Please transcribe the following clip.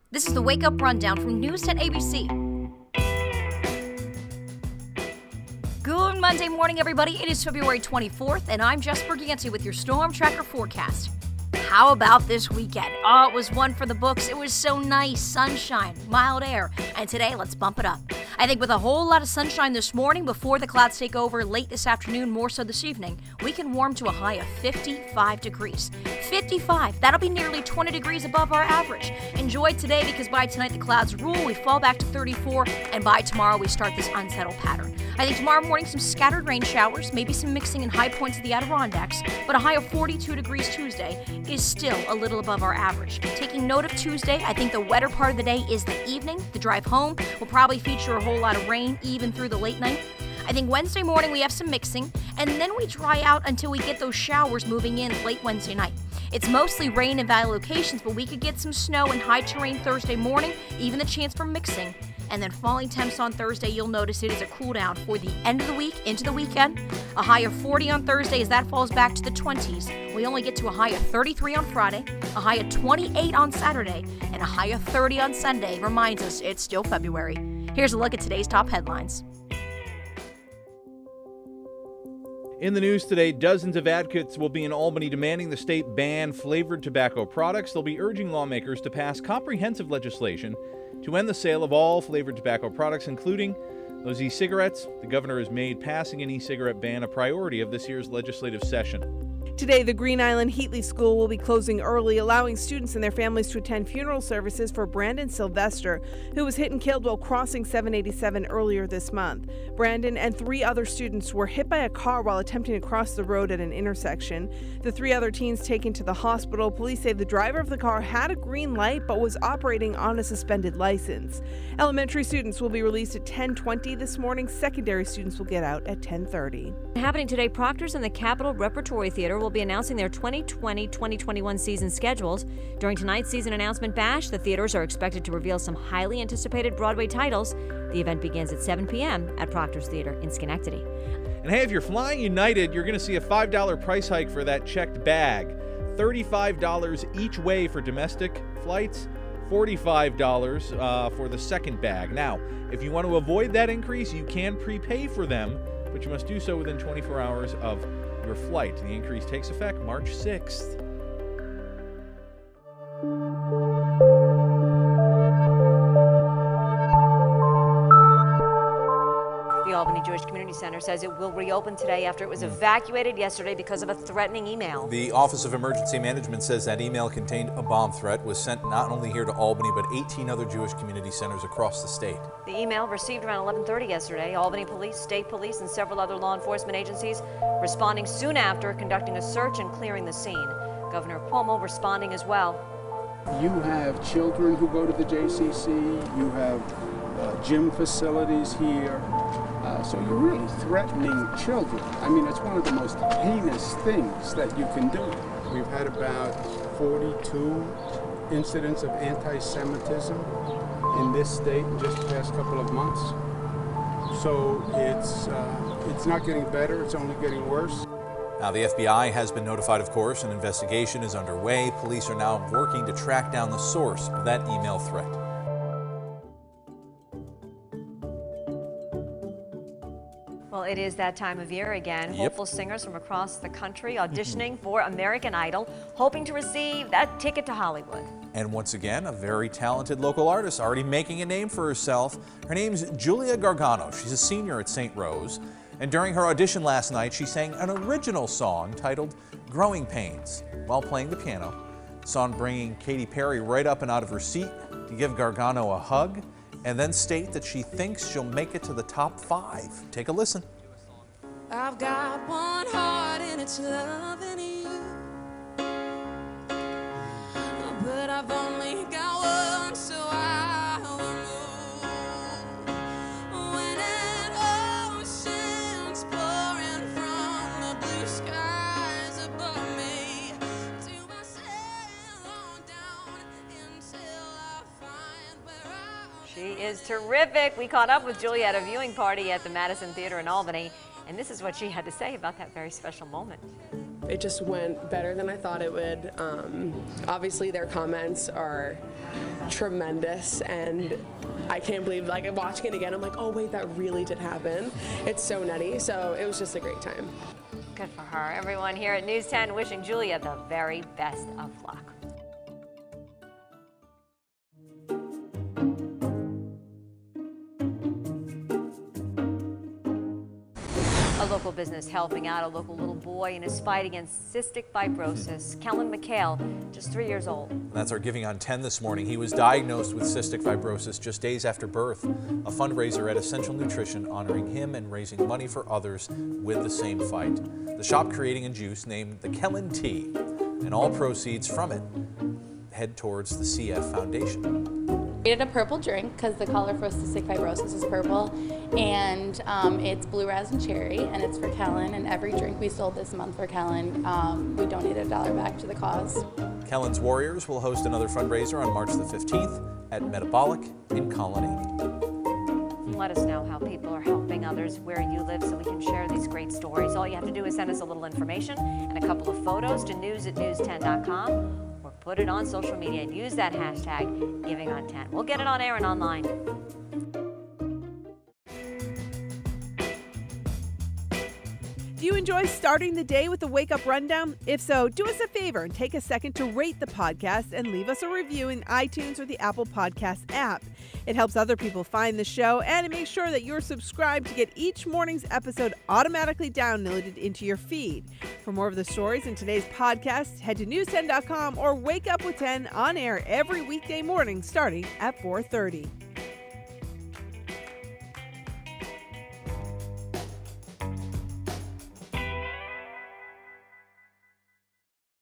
This is the Wake Up Rundown from News 10 ABC. Good Monday morning, everybody. It is February 24th, and I'm Jess Berganti with your Storm Tracker forecast. How about this weekend? Oh, it was one for the books. It was so nice. Sunshine, mild air. And today, let's bump it up. I think with a whole lot of sunshine this morning before the clouds take over late this afternoon, more so this evening, we can warm to a high of 55 degrees. 55, that'll be nearly 20 degrees above our average. Enjoy today because by tonight the clouds rule, we fall back to 34, and by tomorrow we start this unsettled pattern. I think tomorrow morning some scattered rain showers, maybe some mixing in high points of the Adirondacks, but a high of 42 degrees Tuesday is still a little above our average. Taking note of Tuesday, I think the wetter part of the day is the evening. The drive home will probably feature a whole lot of rain even through the late night. I think Wednesday morning we have some mixing, and then we dry out until we get those showers moving in late Wednesday night. It's mostly rain in valley locations, but we could get some snow and high terrain Thursday morning, even the chance for mixing. And then falling temps on Thursday, you'll notice it is a cool down for the end of the week into the weekend. A high of 40 on Thursday as that falls back to the 20s. We only get to a high of 33 on Friday, a high of 28 on Saturday, and a high of 30 on Sunday. Reminds us it's still February. Here's a look at today's top headlines. In the news today, dozens of advocates will be in Albany demanding the state ban flavored tobacco products. They'll be urging lawmakers to pass comprehensive legislation to end the sale of all flavored tobacco products, including those e-cigarettes. The governor has made passing an e-cigarette ban a priority of this year's legislative session. Today, the Green Island Heatley School will be closing early, allowing students and their families to attend funeral services for Brandon Sylvester, who was hit and killed while crossing 787 earlier this month. Brandon and 3 other students were hit by a car while attempting to cross the road at an intersection. The 3 other teens taken to the hospital. Police say the driver of the car had a green light but was operating on a suspended license. Elementary students will be released at 10:20 this morning. Secondary students will get out at 10:30. Happening today, Proctor's and the Capitol Repertory Theater will be announcing their 2020-2021 season schedules. During tonight's season announcement bash, the theaters are expected to reveal some highly anticipated Broadway titles. The event begins at 7 p.m. at Proctor's Theater in Schenectady. And hey, if you're flying United, you're going to see a $5 price hike for that checked bag. $35 each way for domestic flights, $45 for the second bag. Now, if you want to avoid that increase, you can prepay for them, but you must do so within 24 hours of your flight. The increase takes effect March 6th. The Albany Jewish Community Center says it will reopen today after it was evacuated yesterday because of a threatening email. The Office of Emergency Management says that email contained a bomb threat, was sent not only here to Albany, but 18 other Jewish community centers across the state. The email received around 11:30 yesterday. Albany Police, State Police, and several other law enforcement agencies responding soon after, conducting a search and clearing the scene. Governor Cuomo responding as well. You have children who go to the JCC, you have gym facilities here, so you're really threatening children. I mean, it's one of the most heinous things that you can do. We've had about 42 incidents of anti-Semitism in this state in just the past couple of months. So it's not getting better, it's only getting worse. Now, the FBI has been notified, of course. An investigation is underway. Police are now working to track down the source of that email threat. Well, it is that time of year again. Yep. Hopeful singers from across the country auditioning for American Idol, hoping to receive that ticket to Hollywood. And once again, a very talented local artist already making a name for herself. Her name's Julia Gargano. She's a senior at St. Rose. And during her audition last night, she sang an original song titled Growing Pains while playing the piano. The song bringing Katy Perry right up and out of her seat to give Gargano a hug and then state that she thinks she'll make it to the top 5. Take a listen. I've got one heart and it's loving you, but I've only got one, so I will move. When an ocean's pouring from the blue skies above me, do I sail on down until I find where I She is terrific. We caught up with Julia at a viewing party at the Madison Theater in Albany, and this is what she had to say about that very special moment. It just went better than I thought it would. Obviously, their comments are tremendous, and I can't believe, like, watching it again, I'm like, oh wait, that really did happen. It's so nutty, so it was just a great time. Good for her. Everyone here at News 10 wishing Julia the very best of luck. A local business helping out a local little boy in his fight against cystic fibrosis. Kellen McHale, just 3 years old. That's our Giving on 10 this morning. He was diagnosed with cystic fibrosis just days after birth. A fundraiser at Essential Nutrition honoring him and raising money for others with the same fight. The shop creating a juice named the Kellen Tea, and all proceeds from it head towards the CF Foundation. Created a purple drink because the color for cystic fibrosis is purple, and it's blue raspberry and cherry, and it's for Kellen. And every drink we sold this month for Kellen, we donated $1 back to the cause. Kellen's Warriors will host another fundraiser on March the 15th at Metabolic in Colony. Let us know how people are helping others where you live so we can share these great stories. All you have to do is send us a little information and a couple of photos to news@news10.com. Put it on social media and use that hashtag #GivingOn10. We'll get it on air and online. Do you enjoy starting the day with a wake-up rundown? If so, do us a favor and take a second to rate the podcast and leave us a review in iTunes or the Apple Podcast app. It helps other people find the show, and it makes sure that you're subscribed to get each morning's episode automatically downloaded into your feed. For more of the stories in today's podcast, head to news10.com or Wake Up with 10 on air every weekday morning starting at 4:30.